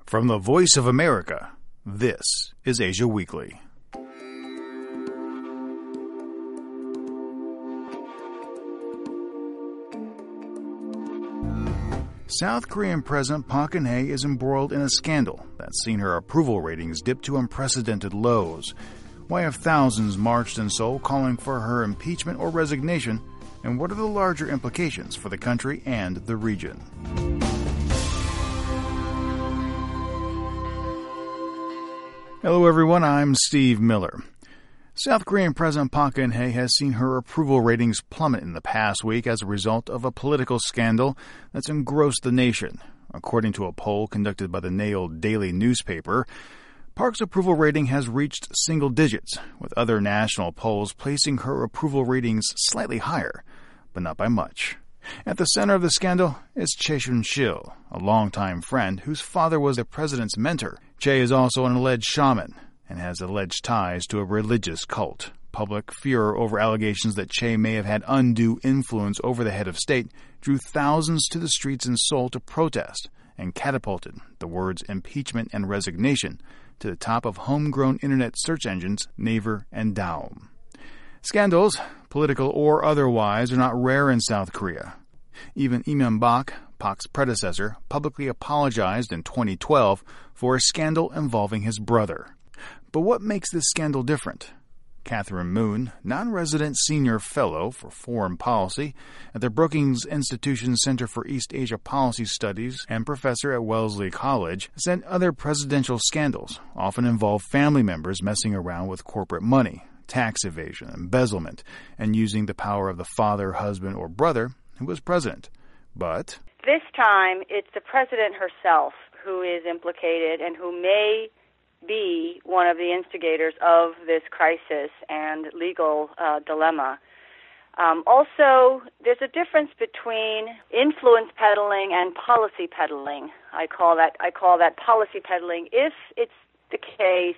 From the Voice of America, this is Asia Weekly. South Korean President Park Geun-hye is embroiled in a scandal that's seen her approval ratings dip to unprecedented lows. Why have thousands marched in Seoul calling for her impeachment or resignation? And what are the larger implications for the country and the region? Hello everyone, I'm Steve Miller. South Korean President Park Geun-hye has seen her approval ratings plummet in the past week as a result of a political scandal that's engrossed the nation. According to a poll conducted by the Nail Daily newspaper, Park's approval rating has reached single digits, with other national polls placing her approval ratings slightly higher, but not by much. At the center of the scandal is Choi Soon-sil, a longtime friend whose father was the president's mentor. Choi is also an alleged shaman and has alleged ties to a religious cult. Public furor over allegations that Choi may have had undue influence over the head of state drew thousands to the streets in Seoul to protest and catapulted the words impeachment and resignation to the top of homegrown internet search engines Naver and Daum. Scandals, political or otherwise, are not rare in South Korea. Even Lee Myung-bak, Park's predecessor, publicly apologized in 2012 for a scandal involving his brother. But what makes this scandal different? Catherine Moon, non-resident senior fellow for foreign policy at the Brookings Institution Center for East Asia Policy Studies and professor at Wellesley College, said other presidential scandals often involve family members messing around with corporate money, tax evasion, embezzlement, and using the power of the father, husband, or brother who was president. But this time, it's the president herself who is implicated and who may be one of the instigators of this crisis and legal dilemma. Also, there's a difference between influence peddling and policy peddling. I call that policy peddling if it's the case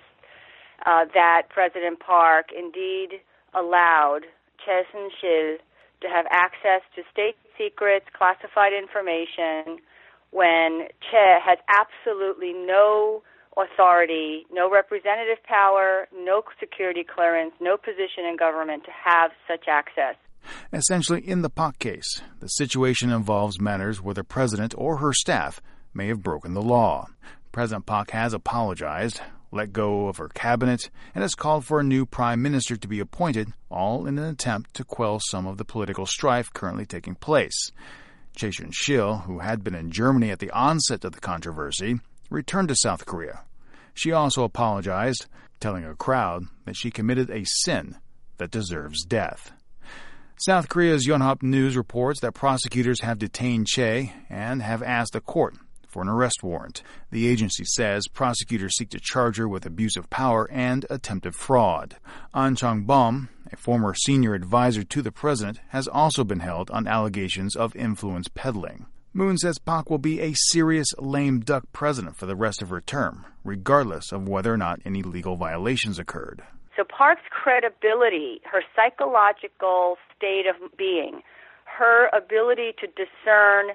that President Park indeed allowed Choi Soon-sil to have access to state secrets, classified information, when Choi has absolutely no authority, no representative power, no security clearance, no position in government to have such access. Essentially, in the Park case, the situation involves matters where the president or her staff may have broken the law. President Park has apologized, let go of her cabinet, and has called for a new prime minister to be appointed, all in an attempt to quell some of the political strife currently taking place. Choi Soon-sil, who had been in Germany at the onset of the controversy, returned to South Korea. She also apologized, telling a crowd that she committed a sin that deserves death. South Korea's Yonhap News reports that prosecutors have detained Choi and have asked the court for an arrest warrant. The agency says prosecutors seek to charge her with abuse of power and attempted fraud. An Chang-bom, a former senior advisor to the president, has also been held on allegations of influence peddling. Moon says Park will be a serious lame duck president for the rest of her term, regardless of whether or not any legal violations occurred. So Park's credibility, her psychological state of being, her ability to discern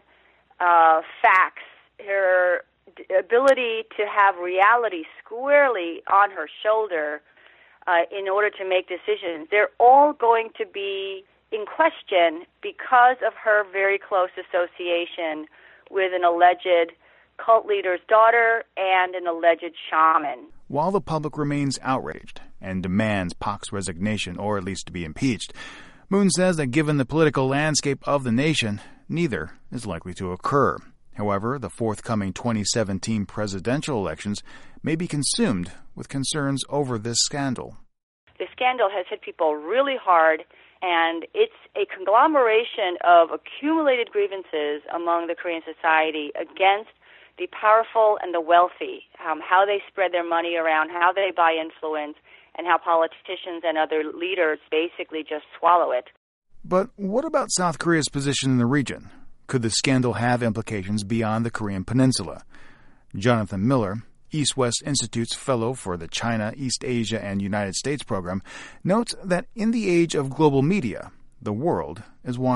facts, her ability to have reality squarely on her shoulder in order to make decisions, they're all going to be in question because of her very close association with an alleged cult leader's daughter and an alleged shaman. While the public remains outraged and demands Park's resignation or at least to be impeached, Moon says that given the political landscape of the nation, neither is likely to occur. However, the forthcoming 2017 presidential elections may be consumed with concerns over this scandal. The scandal has hit people really hard, and it's a conglomeration of accumulated grievances among the Korean society against the powerful and the wealthy, how they spread their money around, how they buy influence, and how politicians and other leaders basically just swallow it. But what about South Korea's position in the region? Could the scandal have implications beyond the Korean peninsula? Jonathan Miller, East West Institute's fellow for the China, East Asia, and United States program, notes that in the age of global media, the world is watching.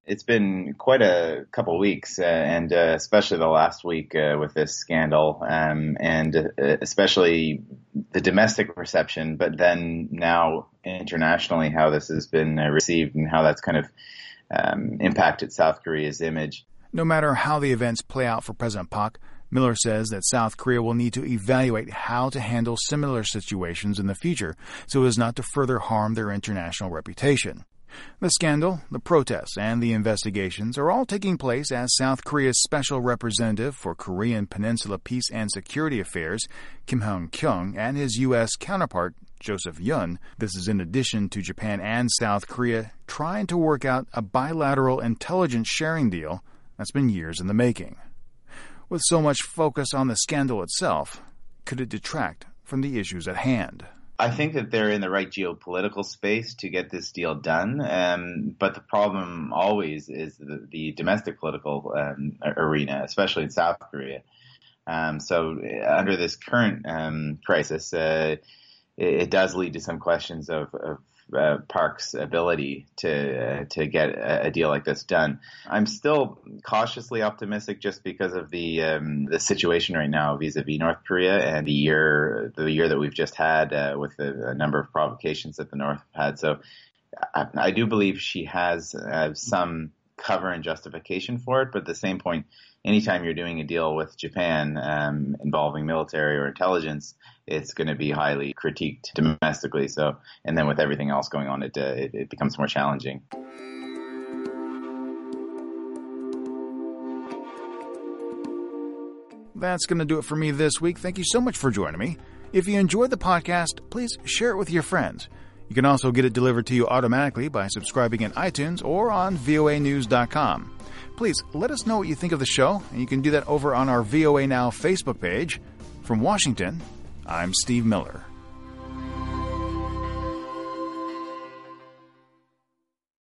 It's been quite a couple weeks, and especially the last week with this scandal, and especially the domestic reception, but then now internationally how this has been received and how that's kind of impacted South Korea's image. No matter how the events play out for President Park, Miller says that South Korea will need to evaluate how to handle similar situations in the future so as not to further harm their international reputation. The scandal, the protests, and the investigations are all taking place as South Korea's Special Representative for Korean Peninsula Peace and Security Affairs, Kim Hong-kyung, and his U.S. counterpart, Joseph Yun. This is in addition to Japan and South Korea trying to work out a bilateral intelligence sharing deal that's been years in the making. With so much focus on the scandal itself, could it detract from the issues at hand? I think that they're in the right geopolitical space to get this deal done, but the problem always is the domestic political arena, especially in South Korea. So under this current crisis, it does lead to some questions of Park's ability to get a deal like this done. I'm still cautiously optimistic just because of the situation right now vis-a-vis North Korea and the year that we've just had with a number of provocations that the North have had. So I do believe she has some cover and justification for it, but at the same point, anytime you're doing a deal with Japan involving military or intelligence, it's going to be highly critiqued domestically. So, and then with everything else going on, it becomes more challenging. That's going to do it for me this week. Thank you so much for joining me. If you enjoyed the podcast, please share it with your friends. You can also get it delivered to you automatically by subscribing in iTunes or on voanews.com. Please let us know what you think of the show, and you can do that over on our VOA Now Facebook page. From Washington, I'm Steve Miller.